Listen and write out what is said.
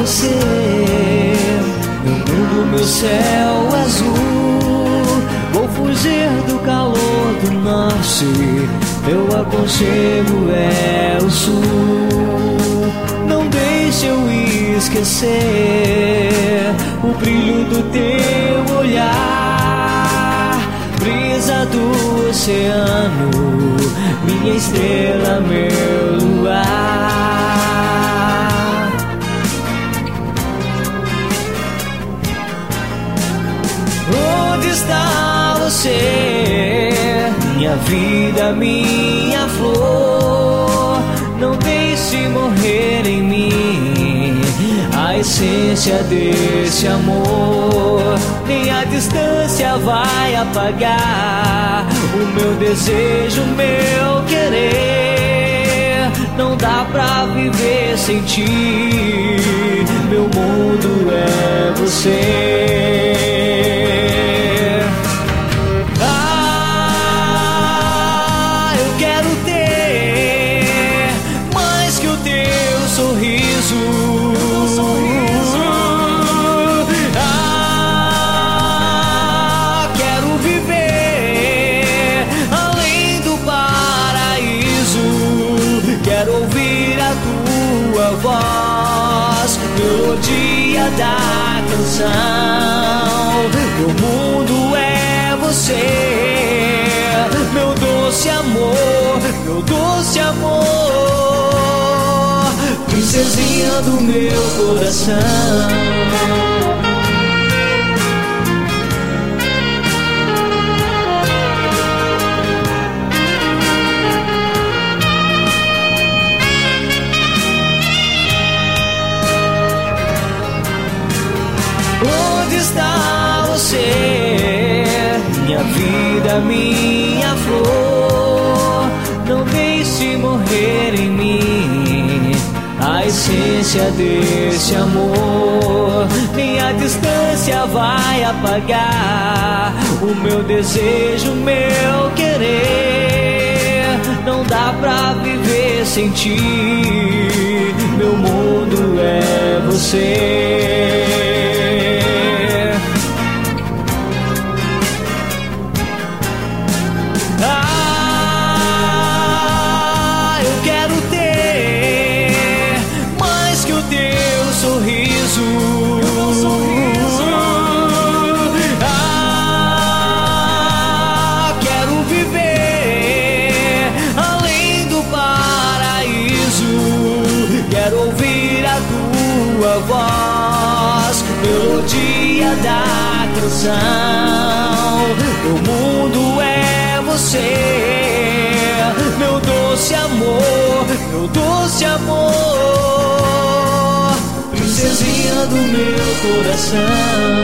você. Meu mundo, meu céu azul. Vou fugir do calor do norte. Meu aconchego é o sul. Não deixe eu esquecer o brilho do teu olhar. Brisa do oceano, minha estrela, meu luar. Onde está você? Minha vida, minha flor. Não deixe morrer em mim a essência desse amor. Nem a distância vai apagar o meu desejo, meu querer. Não dá pra viver sem ti. Meu mundo é você. Quero viver além do paraíso. Quero ouvir a tua voz, melodia da canção. Meu mundo é você, meu doce amor, meu doce amor, princesinha do meu coração. Onde está você? Minha vida, minha flor. Não deixe morrer em mim a essência desse amor. Nem a distância vai apagar o meu desejo, meu querer. Não dá pra viver sem ti. Meu mundo é você. Quero viver além do paraíso. Quero ouvir a tua voz, melodia da canção. O mundo é você, meu doce amor, meu doce amor, princesinha do meu coração.